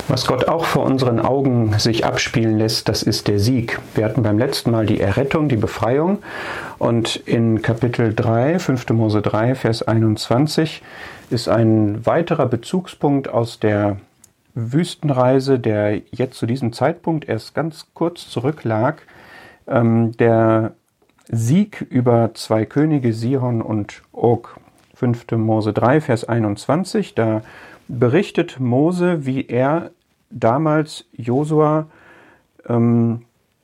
Was Gott auch vor unseren Augen sich abspielen lässt, das ist der Sieg. Wir hatten beim letzten Mal die Errettung, die Befreiung. Und in Kapitel 3, 5. Mose 3, Vers 21 ist ein weiterer Bezugspunkt aus der Wüstenreise, der jetzt zu diesem Zeitpunkt erst ganz kurz zurücklag. Der Sieg über zwei Könige, Sihon und Og. 5. Mose 3, Vers 21, da berichtet Mose, wie er damals Josua daran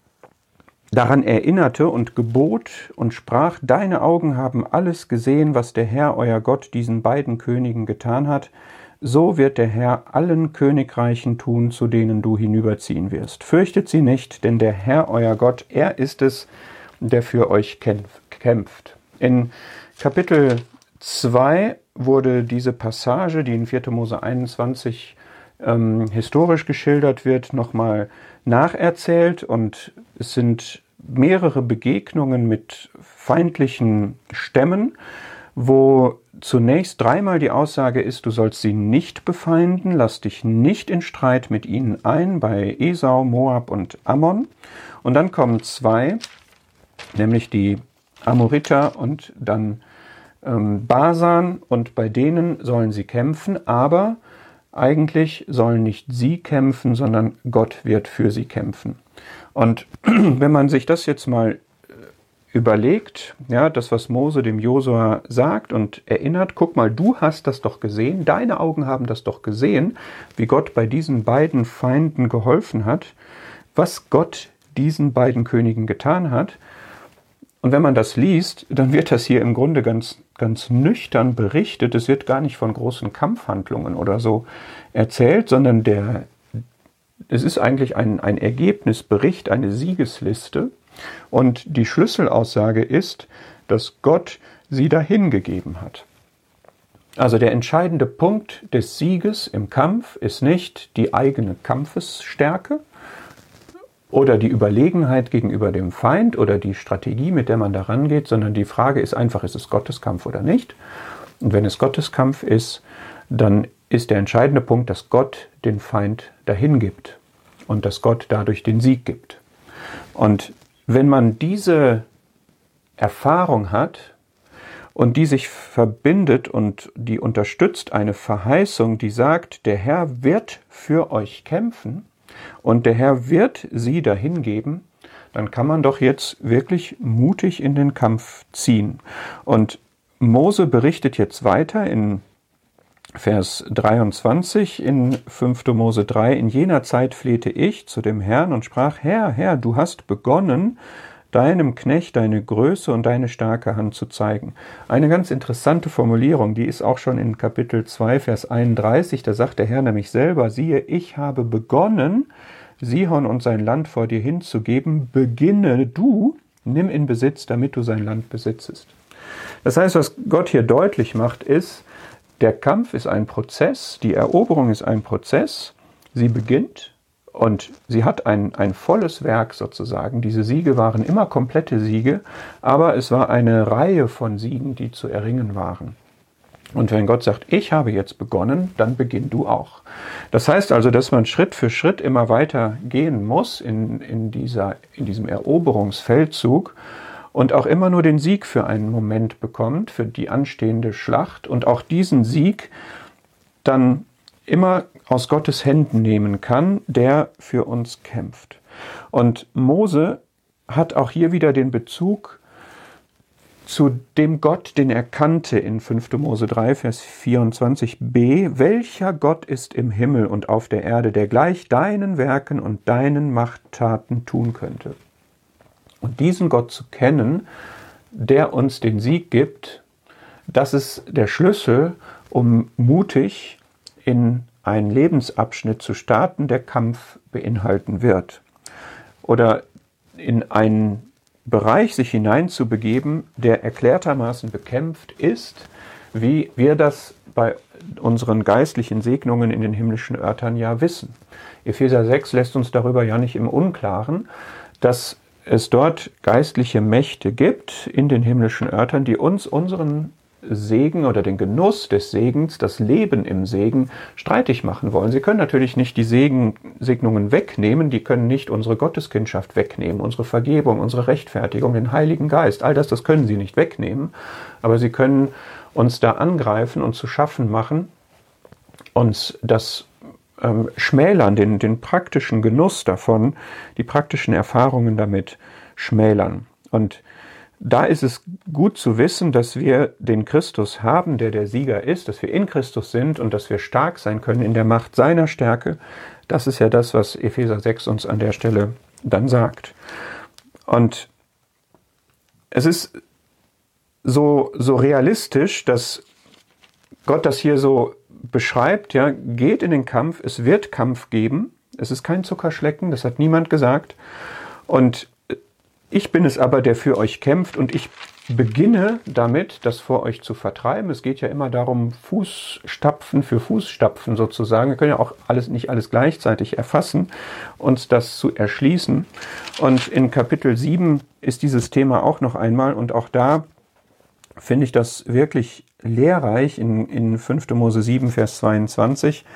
erinnerte und gebot und sprach: Deine Augen haben alles gesehen, was der Herr, euer Gott, diesen beiden Königen getan hat. So wird der Herr allen Königreichen tun, zu denen du hinüberziehen wirst. Fürchtet sie nicht, denn der Herr, euer Gott, er ist es, der für euch kämpft. In Kapitel 2 wurde diese Passage, die in 4. Mose 21 historisch geschildert wird, nochmal nacherzählt, und es sind mehrere Begegnungen mit feindlichen Stämmen, wo zunächst dreimal die Aussage ist: Du sollst sie nicht befeinden, lass dich nicht in Streit mit ihnen ein, bei Esau, Moab und Ammon. Und dann kommen zwei, nämlich die Amoriter und dann Basan, und bei denen sollen sie kämpfen, aber eigentlich sollen nicht sie kämpfen, sondern Gott wird für sie kämpfen. Und wenn man sich das jetzt mal überlegt, ja, das, was Mose dem Josua sagt und erinnert: Guck mal, du hast das doch gesehen, deine Augen haben das doch gesehen, wie Gott bei diesen beiden Feinden geholfen hat, was Gott diesen beiden Königen getan hat. Und wenn man das liest, dann wird das hier im Grunde ganz nüchtern berichtet. Es wird gar nicht von großen Kampfhandlungen oder so erzählt, sondern es ist eigentlich ein Ergebnisbericht, eine Siegesliste. Und die Schlüsselaussage ist, dass Gott sie dahin gegeben hat. Also der entscheidende Punkt des Sieges im Kampf ist nicht die eigene Kampfesstärke oder die Überlegenheit gegenüber dem Feind oder die Strategie, mit der man da rangeht, sondern die Frage ist einfach: Ist es Gottes Kampf oder nicht? Und wenn es Gottes Kampf ist, dann ist der entscheidende Punkt, dass Gott den Feind dahin gibt und dass Gott dadurch den Sieg gibt. Und wenn man diese Erfahrung hat und die sich verbindet und die unterstützt eine Verheißung, die sagt: Der Herr wird für euch kämpfen und der Herr wird sie dahin geben, dann kann man doch jetzt wirklich mutig in den Kampf ziehen. Und Mose berichtet jetzt weiter in Vers 23 in 5. Mose 3: In jener Zeit flehte ich zu dem Herrn und sprach: Herr, Herr, du hast begonnen, deinem Knecht deine Größe und deine starke Hand zu zeigen. Eine ganz interessante Formulierung, die ist auch schon in Kapitel 2, Vers 31, da sagt der Herr nämlich selber: Siehe, ich habe begonnen, Sihon und sein Land vor dir hinzugeben, beginne du, nimm in Besitz, damit du sein Land besitzest. Das heißt, was Gott hier deutlich macht, ist, der Kampf ist ein Prozess, die Eroberung ist ein Prozess, sie beginnt und sie hat ein volles Werk sozusagen. Diese Siege waren immer komplette Siege, aber es war eine Reihe von Siegen, die zu erringen waren. Und wenn Gott sagt: Ich habe jetzt begonnen, dann beginn du auch. Das heißt also, dass man Schritt für Schritt immer weiter gehen muss in diesem Eroberungsfeldzug und auch immer nur den Sieg für einen Moment bekommt, für die anstehende Schlacht, und auch diesen Sieg dann immer aus Gottes Händen nehmen kann, der für uns kämpft. Und Mose hat auch hier wieder den Bezug zu dem Gott, den er kannte in 5. Mose 3, Vers 24b: Welcher Gott ist im Himmel und auf der Erde, der gleich deinen Werken und deinen Machttaten tun könnte? Und diesen Gott zu kennen, der uns den Sieg gibt, das ist der Schlüssel, um mutig in einen Lebensabschnitt zu starten, der Kampf beinhalten wird. Oder in einen Bereich sich hineinzubegeben, der erklärtermaßen bekämpft ist, wie wir das bei unseren geistlichen Segnungen in den himmlischen Örtern ja wissen. Epheser 6 lässt uns darüber ja nicht im Unklaren, dass es dort geistliche Mächte gibt in den himmlischen Örtern, die uns unseren Segen oder den Genuss des Segens, das Leben im Segen streitig machen wollen. Sie können natürlich nicht die Segnungen wegnehmen, die können nicht unsere Gotteskindschaft wegnehmen, unsere Vergebung, unsere Rechtfertigung, den Heiligen Geist, all das können sie nicht wegnehmen, aber sie können uns da angreifen und zu schaffen machen, uns das schmälern, den praktischen Genuss davon, die praktischen Erfahrungen damit schmälern. Und da ist es gut zu wissen, dass wir den Christus haben, der der Sieger ist, dass wir in Christus sind und dass wir stark sein können in der Macht seiner Stärke. Das ist ja das, was Epheser 6 uns an der Stelle dann sagt. Und es ist so realistisch, dass Gott das hier so beschreibt, ja, geht in den Kampf, es wird Kampf geben, es ist kein Zuckerschlecken, das hat niemand gesagt. Und ich bin es aber, der für euch kämpft, und ich beginne damit, das vor euch zu vertreiben. Es geht ja immer darum, Fußstapfen für Fußstapfen sozusagen. Wir können ja auch nicht alles gleichzeitig erfassen, uns das zu erschließen. Und in Kapitel 7 ist dieses Thema auch noch einmal, und auch da finde ich das wirklich lehrreich in 5. Mose 7, Vers 22,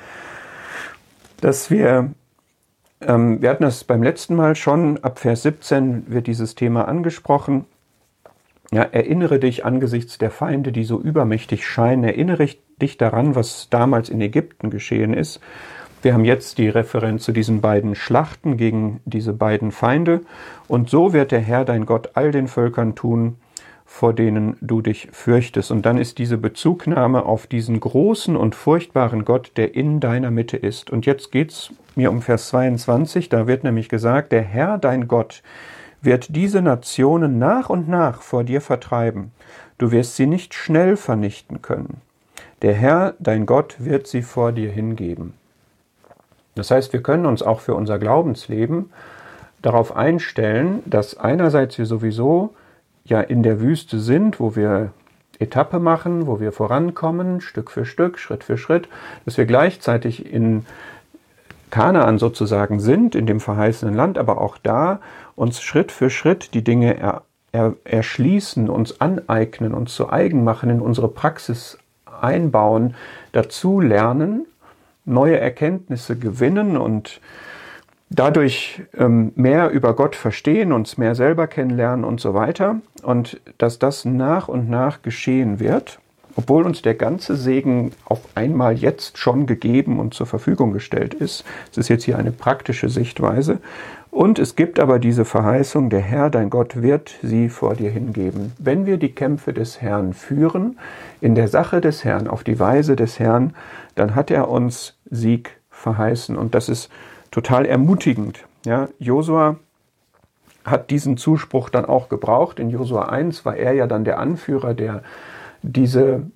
dass wir hatten das beim letzten Mal schon, ab Vers 17 wird dieses Thema angesprochen. Ja, erinnere dich angesichts der Feinde, die so übermächtig scheinen, erinnere dich daran, was damals in Ägypten geschehen ist. Wir haben jetzt die Referenz zu diesen beiden Schlachten gegen diese beiden Feinde. Und so wird der Herr, dein Gott, all den Völkern tun, vor denen du dich fürchtest. Und dann ist diese Bezugnahme auf diesen großen und furchtbaren Gott, der in deiner Mitte ist. Und jetzt geht's mir um Vers 22, da wird nämlich gesagt, der Herr, dein Gott, wird diese Nationen nach und nach vor dir vertreiben. Du wirst sie nicht schnell vernichten können. Der Herr, dein Gott, wird sie vor dir hingeben. Das heißt, wir können uns auch für unser Glaubensleben darauf einstellen, dass einerseits wir sowieso ja in der Wüste sind, wo wir Etappe machen, wo wir vorankommen, Stück für Stück, Schritt für Schritt, dass wir gleichzeitig in Kanaan sozusagen sind, in dem verheißenen Land, aber auch da uns Schritt für Schritt die Dinge erschließen, uns aneignen, uns zu eigen machen, in unsere Praxis einbauen, dazu lernen, neue Erkenntnisse gewinnen und dadurch mehr über Gott verstehen, uns mehr selber kennenlernen und so weiter. Und dass das nach und nach geschehen wird, obwohl uns der ganze Segen auf einmal jetzt schon gegeben und zur Verfügung gestellt ist. Es ist jetzt hier eine praktische Sichtweise. Und es gibt aber diese Verheißung, der Herr, dein Gott, wird sie vor dir hingeben. Wenn wir die Kämpfe des Herrn führen, in der Sache des Herrn, auf die Weise des Herrn, dann hat er uns Sieg verheißen. Und das ist total ermutigend. Ja, Josua hat diesen Zuspruch dann auch gebraucht. In Josua 1 war er ja dann der Anführer, der die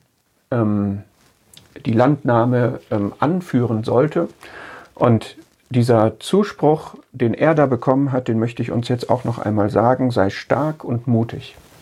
Landnahme anführen sollte. Und dieser Zuspruch, den er da bekommen hat, den möchte ich uns jetzt auch noch einmal sagen: Sei stark und mutig.